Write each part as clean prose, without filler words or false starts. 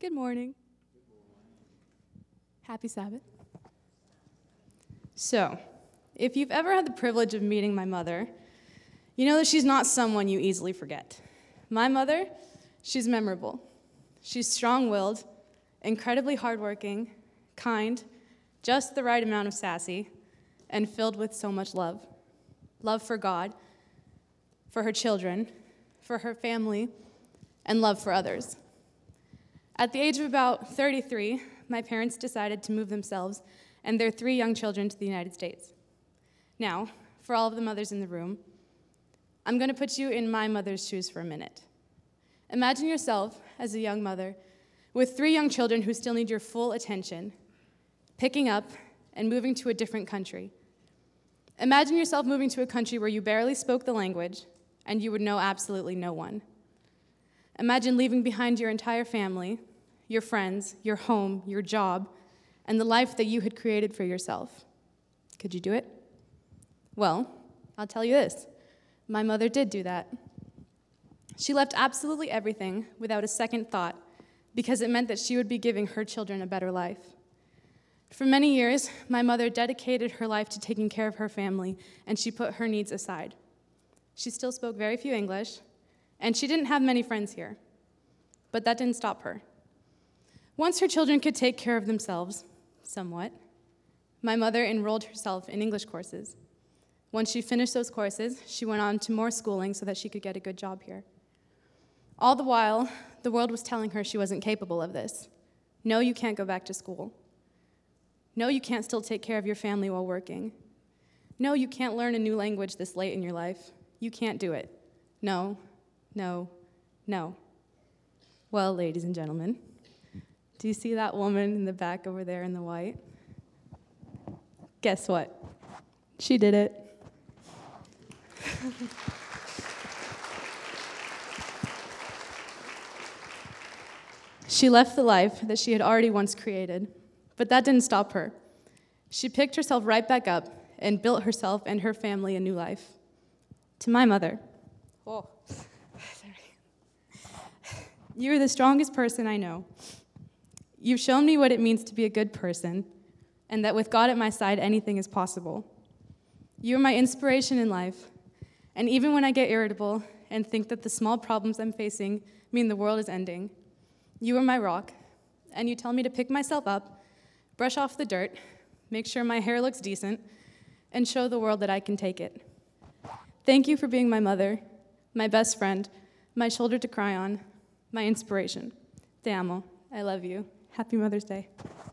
Good morning. Happy Sabbath. So, if you've ever had the privilege of meeting my mother, you know that she's not someone you easily forget. My mother, she's memorable. She's strong-willed, incredibly hardworking, kind, just the right amount of sassy, and filled with so much love. Love for God, for her children, for her family, and love for others. At the age of about 33, my parents decided to move themselves and their 3 young children to the United States. Now, for all of the mothers in the room, I'm going to put you in my mother's shoes for a minute. Imagine yourself as a young mother with 3 young children who still need your full attention, picking up and moving to a different country. Imagine yourself moving to a country where you barely spoke the language and you would know absolutely no one. Imagine leaving behind your entire family, your friends, your home, your job, and the life that you had created for yourself. Could you do it? Well, I'll tell you this. My mother did do that. She left absolutely everything without a second thought because it meant that she would be giving her children a better life. For many years, my mother dedicated her life to taking care of her family, and she put her needs aside. She still spoke very few English, and she didn't have many friends here. But that didn't stop her. Once her children could take care of themselves, somewhat, my mother enrolled herself in English courses. Once she finished those courses, she went on to more schooling so that she could get a good job here. All the while, the world was telling her she wasn't capable of this. No, you can't go back to school. No, you can't still take care of your family while working. No, you can't learn a new language this late in your life. You can't do it. No, no, no. Well, ladies and gentlemen, do you see that woman in the back over there in the white? Guess what? She did it. She left the life that she had already once created, but that didn't stop her. She picked herself right back up and built herself and her family a new life. To my mother, oh, sorry. You're the strongest person I know. You've shown me what it means to be a good person, and that with God at my side, anything is possible. You're my inspiration in life, and even when I get irritable and think that the small problems I'm facing mean the world is ending, you are my rock, and you tell me to pick myself up, brush off the dirt, make sure my hair looks decent, and show the world that I can take it. Thank you for being my mother, my best friend, my shoulder to cry on, my inspiration. Te amo. I love you. Happy Mother's Day.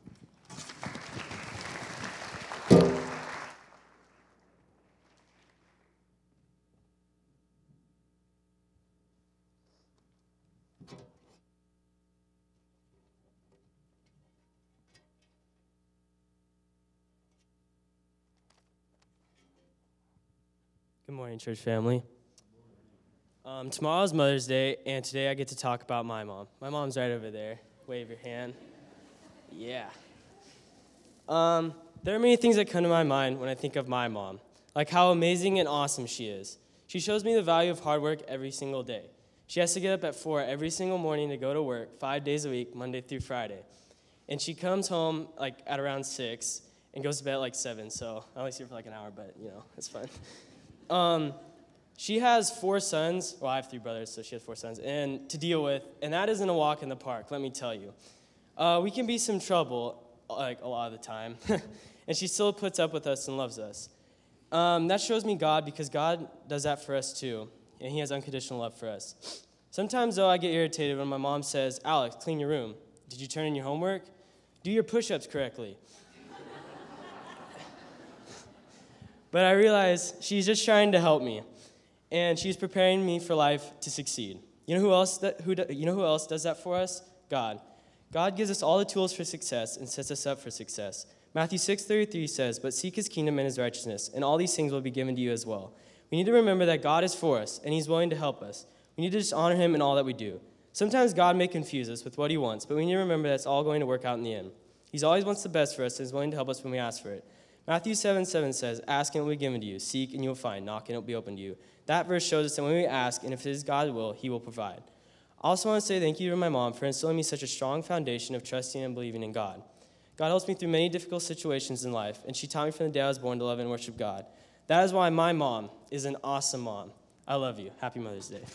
Good morning, church family. Tomorrow's Mother's Day, and today I get to talk about my mom. My mom's right over there. Wave your hand. Yeah. There are many things that come to my mind when I think of my mom, like how amazing and awesome she is. She shows me the value of hard work every single day. She has to get up at 4 every single morning to go to work 5 days a week, Monday through Friday. And she comes home at around 6 and goes to bed at 7, so I only see her for an hour, but it's fun. She has 4 sons. Well, I have 3 brothers, so she has 4 sons, and to deal with, and that isn't a walk in the park, let me tell you. We can be some trouble, a lot of the time, and she still puts up with us and loves us. That shows me God, because God does that for us too, and he has unconditional love for us. Sometimes, though, I get irritated when my mom says, "Alex, clean your room. Did you turn in your homework? Do your push-ups correctly." But I realize she's just trying to help me, and she's preparing me for life to succeed. You know who else does that for us? God. God gives us all the tools for success and sets us up for success. Matthew 6:33 says, "But seek his kingdom and his righteousness, and all these things will be given to you as well." We need to remember that God is for us, and he's willing to help us. We need to just honor him in all that we do. Sometimes God may confuse us with what he wants, but we need to remember that it's all going to work out in the end. He always wants the best for us, and is willing to help us when we ask for it. Matthew 7:7 says, "Ask and it will be given to you. Seek and you will find. Knock and it will be opened to you." That verse shows us that when we ask, and if it is God's will, he will provide. I also want to say thank you to my mom for instilling me such a strong foundation of trusting and believing in God. God helps me through many difficult situations in life, and she taught me from the day I was born to love and worship God. That is why my mom is an awesome mom. I love you. Happy Mother's Day.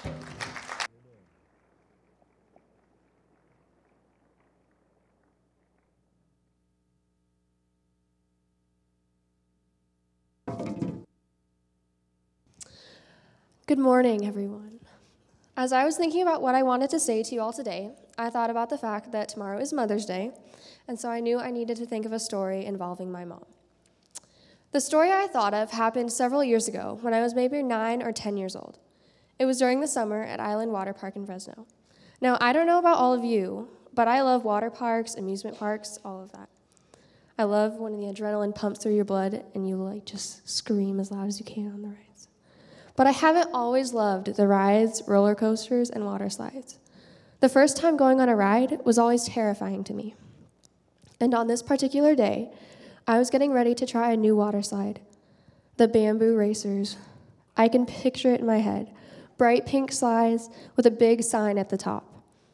Good morning, everyone. As I was thinking about what I wanted to say to you all today, I thought about the fact that tomorrow is Mother's Day, and so I knew I needed to think of a story involving my mom. The story I thought of happened several years ago when I was maybe 9 or 10 years old. It was during the summer at Island Water Park in Fresno. Now, I don't know about all of you, but I love water parks, amusement parks, all of that. I love when the adrenaline pumps through your blood and you just scream as loud as you can on the rides. But I haven't always loved the rides, roller coasters, and water slides. The first time going on a ride was always terrifying to me. And on this particular day, I was getting ready to try a new water slide, the Bamboo Racers. I can picture it in my head, bright pink slides with a big sign at the top.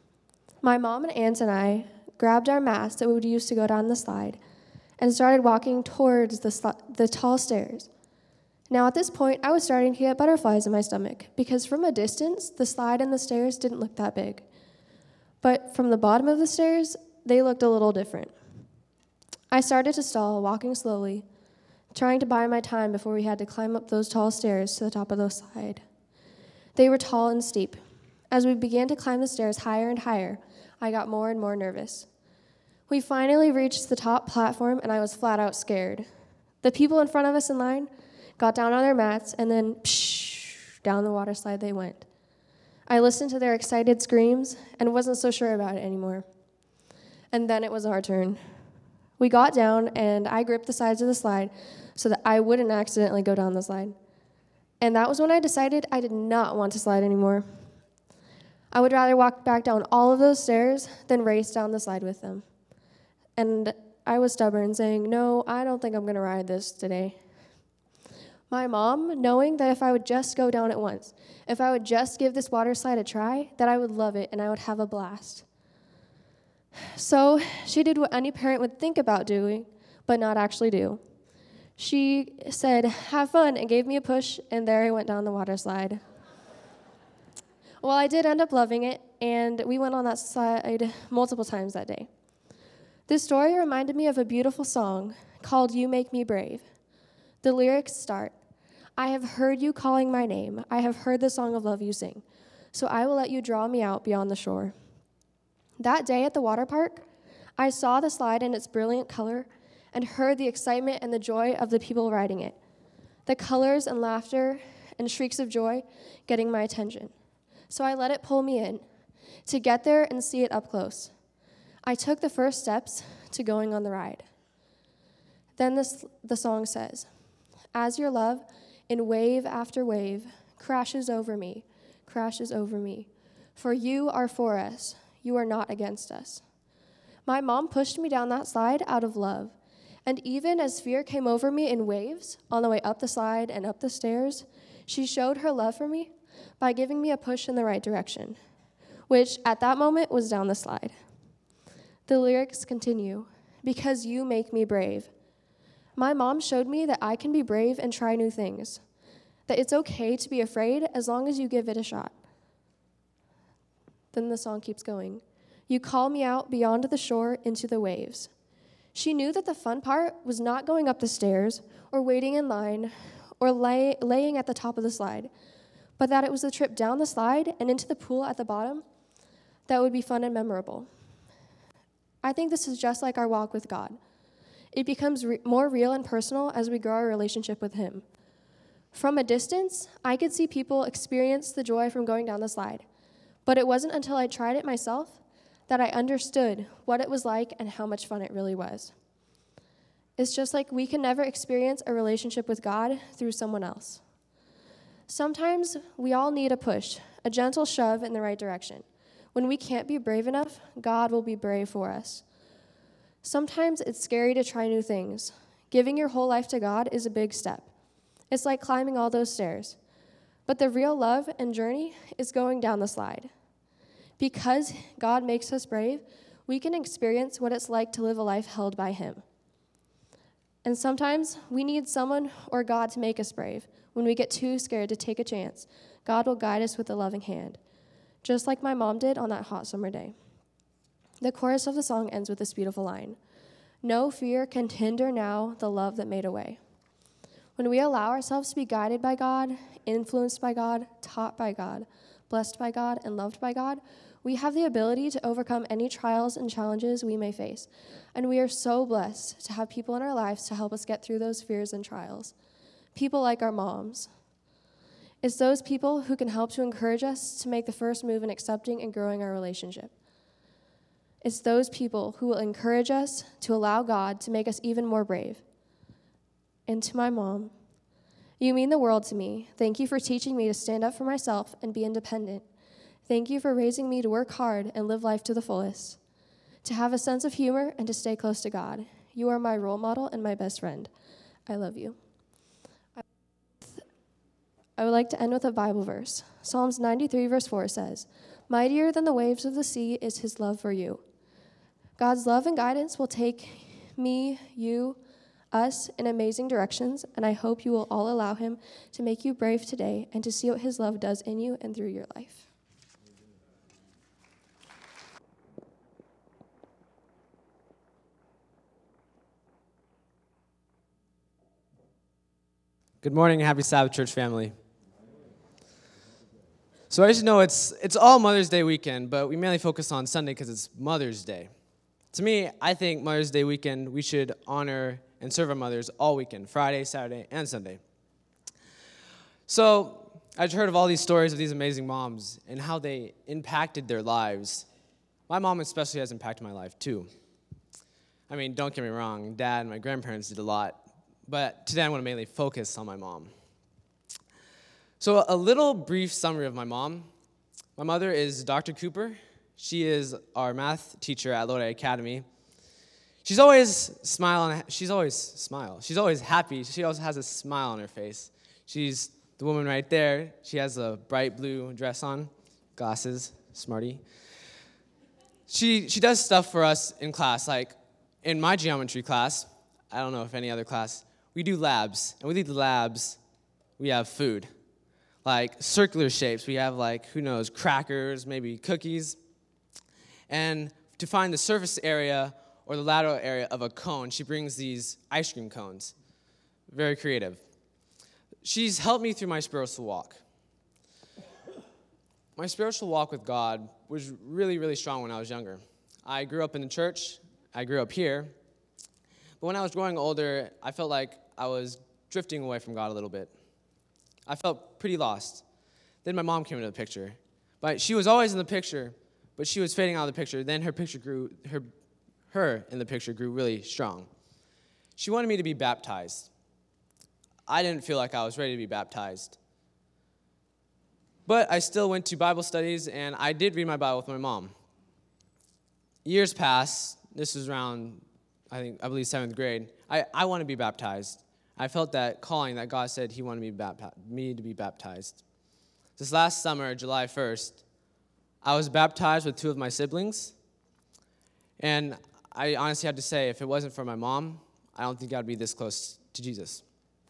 My mom and aunt and I grabbed our mats that we would use to go down the slide and started walking towards the tall stairs. Now, at this point, I was starting to get butterflies in my stomach because from a distance, the slide and the stairs didn't look that big. But from the bottom of the stairs, they looked a little different. I started to stall, walking slowly, trying to buy my time before we had to climb up those tall stairs to the top of the slide. They were tall and steep. As we began to climb the stairs higher and higher, I got more and more nervous. We finally reached the top platform, and I was flat out scared. The people in front of us in line got down on their mats, and then down the water slide they went. I listened to their excited screams and wasn't so sure about it anymore. And then it was our turn. We got down, and I gripped the sides of the slide so that I wouldn't accidentally go down the slide. And that was when I decided I did not want to slide anymore. I would rather walk back down all of those stairs than race down the slide with them. And I was stubborn, saying, "No, I don't think I'm going to ride this today." My mom, knowing that if I would just go down it once, if I would just give this water slide a try, that I would love it and I would have a blast. So she did what any parent would think about doing, but not actually do. She said, "Have fun," and gave me a push, and there I went down the water slide. Well, I did end up loving it, and we went on that slide multiple times that day. This story reminded me of a beautiful song called "You Make Me Brave." The lyrics start, "I have heard you calling my name. I have heard the song of love you sing. So I will let you draw me out beyond the shore." That day at the water park, I saw the slide in its brilliant color and heard the excitement and the joy of the people riding it. The colors and laughter and shrieks of joy getting my attention. So I let it pull me in to get there and see it up close. I took the first steps to going on the ride. Then the song says, "As your love in wave after wave crashes over me, for you are for us, you are not against us." My mom pushed me down that slide out of love, and even as fear came over me in waves on the way up the slide and up the stairs, she showed her love for me by giving me a push in the right direction, which at that moment was down the slide. The lyrics continue, "Because you make me brave." My mom showed me that I can be brave and try new things, that it's okay to be afraid as long as you give it a shot. Then the song keeps going. "You call me out beyond the shore into the waves." She knew that the fun part was not going up the stairs or waiting in line or laying at the top of the slide, but that it was the trip down the slide and into the pool at the bottom that would be fun and memorable. I think this is just like our walk with God. It becomes more real and personal as we grow our relationship with Him. From a distance, I could see people experience the joy from going down the slide, but it wasn't until I tried it myself that I understood what it was like and how much fun it really was. It's just like we can never experience a relationship with God through someone else. Sometimes we all need a push, a gentle shove in the right direction. When we can't be brave enough, God will be brave for us. Sometimes it's scary to try new things. Giving your whole life to God is a big step. It's like climbing all those stairs. But the real love and journey is going down the slide. Because God makes us brave, we can experience what it's like to live a life held by Him. And sometimes we need someone or God to make us brave. When we get too scared to take a chance, God will guide us with a loving hand, just like my mom did on that hot summer day. The chorus of the song ends with this beautiful line: "No fear can hinder now the love that made a way." When we allow ourselves to be guided by God, influenced by God, taught by God, blessed by God, and loved by God, we have the ability to overcome any trials and challenges we may face. And we are so blessed to have people in our lives to help us get through those fears and trials. People like our moms. It's those people who can help to encourage us to make the first move in accepting and growing our relationship. It's those people who will encourage us to allow God to make us even more brave. And to my mom, you mean the world to me. Thank you for teaching me to stand up for myself and be independent. Thank you for raising me to work hard and live life to the fullest, to have a sense of humor and to stay close to God. You are my role model and my best friend. I love you. I would like to end with a Bible verse. Psalms 93 verse 4 says, "Mightier than the waves of the sea is His love for you." God's love and guidance will take me, you, us in amazing directions, and I hope you will all allow Him to make you brave today and to see what His love does in you and through your life. Good morning, happy Sabbath, church family. So as you know, it's all Mother's Day weekend, but we mainly focus on Sunday because it's Mother's Day. To me, I think Mother's Day weekend, we should honor and serve our mothers all weekend, Friday, Saturday, and Sunday. So I've heard of all these stories of these amazing moms and how they impacted their lives. My mom especially has impacted my life too. I mean, don't get me wrong, Dad and my grandparents did a lot, but today I want to mainly focus on my mom. So a little brief summary of my mom. My mother is Dr. Cooper. She is our math teacher at Lodi Academy. She's always She's always happy. She always has a smile on her face. She's the woman right there. She has a bright blue dress on, glasses, smarty. She does stuff for us in class, like in my geometry class. I don't know if any other class. We do labs, and with the labs, we have food, like circular shapes. We have crackers, maybe cookies. And to find the surface area or the lateral area of a cone, she brings these ice cream cones. Very creative. She's helped me through my spiritual walk. My spiritual walk with God was really, really strong when I was younger. I grew up in the church. I grew up here. But when I was growing older, I felt like I was drifting away from God a little bit. I felt pretty lost. Then my mom came into the picture. But she was always in the picture, but she was fading out of the picture. Then her in the picture grew really strong. She wanted me to be baptized. I didn't feel like I was ready to be baptized. But I still went to Bible studies, and I did read my Bible with my mom. Years passed. This was around, I believe, 7th grade. I wanted to be baptized. I felt that calling that God said He wanted me to be baptized. This last summer, July 1st, I was baptized with 2 of my siblings, and I honestly had to say, if it wasn't for my mom, I don't think I'd be this close to Jesus.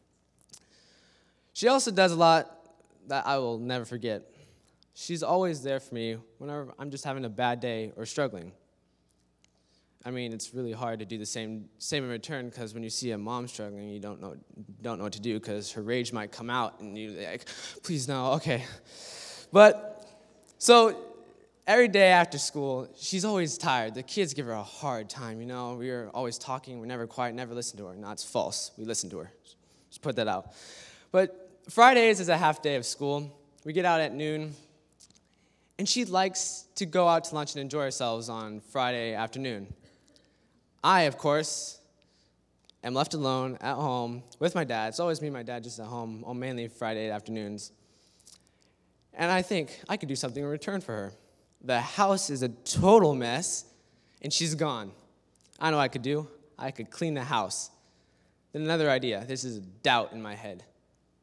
She also does a lot that I will never forget. She's always there for me whenever I'm just having a bad day or struggling. I mean, it's really hard to do the same in return, because when you see a mom struggling, you don't know what to do, because her rage might come out, and you're like, please no, okay. But so every day after school, she's always tired. The kids give her a hard time. We're always talking. We're never quiet. Never listen to her. No, it's false. We listen to her. Just put that out. But Fridays is a half day of school. We get out at noon, and she likes to go out to lunch and enjoy ourselves on Friday afternoon. I, of course, am left alone at home with my dad. It's always me and my dad just at home on mainly Friday afternoons. And I think I could do something in return for her. The house is a total mess, and she's gone. I know what I could do. I could clean the house. Then another idea. This is a doubt in my head.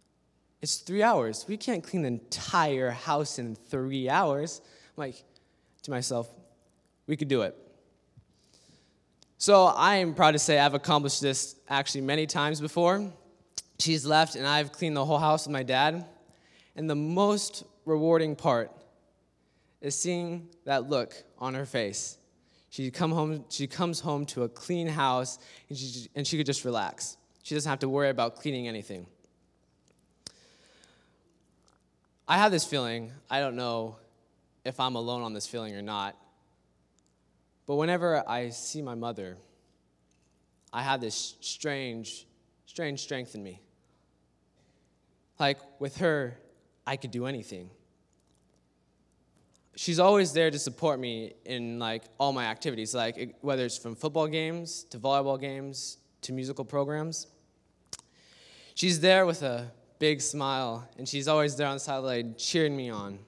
It's 3 hours. We can't clean the entire house in 3 hours. I'm like, to myself, we could do it. So I am proud to say I've accomplished this actually many times before. She's left, and I've cleaned the whole house with my dad. And the most rewarding part is seeing that look on her face. She comes home to a clean house, and she could just relax. She doesn't have to worry about cleaning anything. I have this feeling, I don't know if I'm alone on this feeling or not, but whenever I see my mother, I have this strange strength in me. Like, with her, I could do anything. She's always there to support me in, like, all my activities, like, whether it's from football games to volleyball games to musical programs. She's there with a big smile, and she's always there on the sideline cheering me on.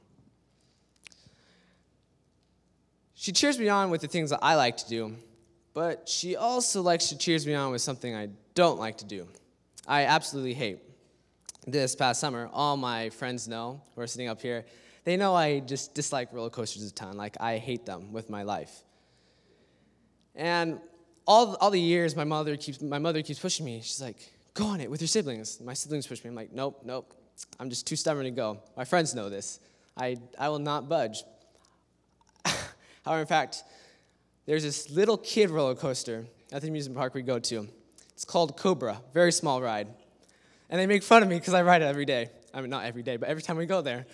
She cheers me on with the things that I like to do, but she also likes to cheers me on with something I don't like to do. I absolutely hate. This past summer, all my friends know, who are sitting up here, they know I just dislike roller coasters a ton. Like, I hate them with my life. And all the years, my mother keeps pushing me. She's like, go on it with your siblings. My siblings push me. I'm like, nope. I'm just too stubborn to go. My friends know this. I will not budge. However, in fact, there's this little kid roller coaster at the amusement park we go to. It's called Cobra, very small ride. And they make fun of me because I ride it every day. I mean, not every day, but every time we go there.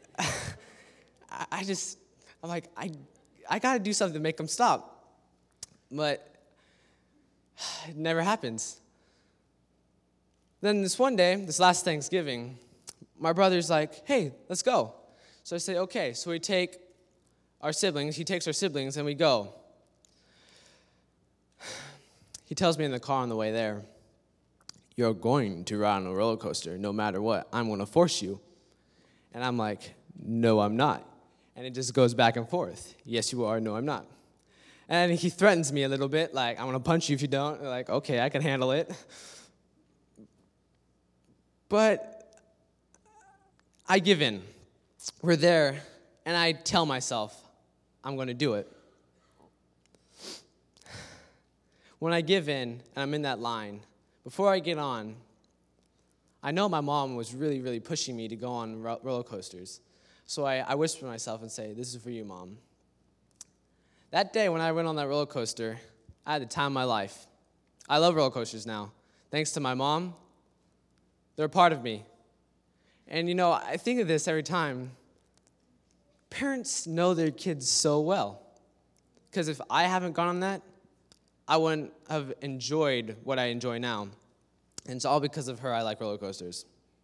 I'm like, I got to do something to make them stop. But it never happens. Then this one day, this last Thanksgiving, my brother's like, hey, let's go. So I say, okay. So we take our siblings, he takes our siblings, and we go. He tells me in the car on the way there, you're going to ride on a roller coaster no matter what. I'm going to force you. And I'm like, no, I'm not. And it just goes back and forth. Yes, you are. No, I'm not. And he threatens me a little bit, like, I'm going to punch you if you don't. Like, okay, I can handle it. But I give in. We're there, and I tell myself, I'm going to do it. When I give in, and I'm in that line, before I get on, I know my mom was really, really pushing me to go on roller coasters. So I whisper to myself and say, this is for you, Mom. That day when I went on that roller coaster, I had the time of my life. I love roller coasters now. Thanks to my mom, they're a part of me. And, you know, I think of this every time. Parents know their kids so well. Because if I haven't gone on that, I wouldn't have enjoyed what I enjoy now. And it's all because of her I like roller coasters.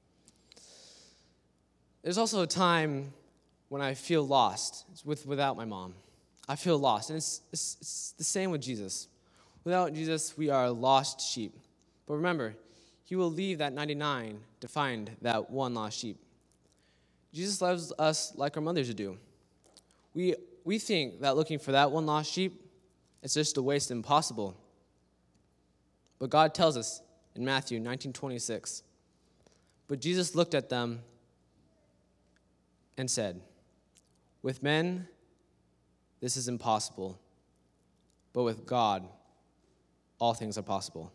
There's also a time when I feel lost without my mom. I feel lost. And it's the same with Jesus. Without Jesus, we are lost sheep. But remember, he will leave that 99 to find that one lost sheep. Jesus loves us like our mothers do. We think that looking for that one lost sheep, it's just a waste and impossible. But God tells us in Matthew 19:26, but Jesus looked at them and said, with men, this is impossible, but with God, all things are possible.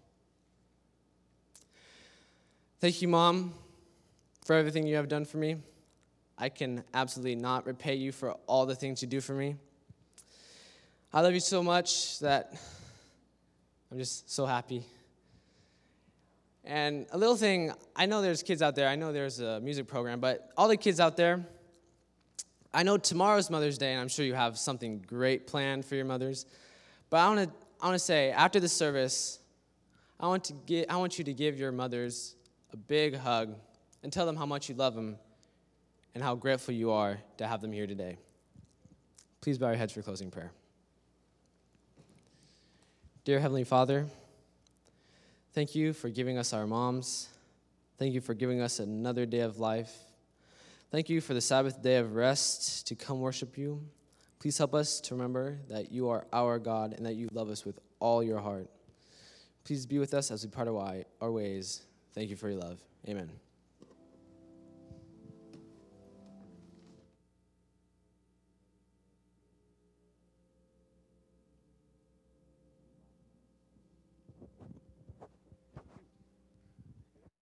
Thank you, Mom, for everything you have done for me. I can absolutely not repay you for all the things you do for me. I love you so much that I'm just so happy. And a little thing, I know there's kids out there, I know there's a music program, but all the kids out there, I know tomorrow's Mother's Day, and I'm sure you have something great planned for your mothers. But I want to say, after the service, I want you to give your mothers a big hug and tell them how much you love them and how grateful you are to have them here today. Please bow your heads for closing prayer. Dear Heavenly Father, thank you for giving us our moms. Thank you for giving us another day of life. Thank you for the Sabbath day of rest to come worship you. Please help us to remember that you are our God and that you love us with all your heart. Please be with us as we part our ways. Thank you for your love. Amen.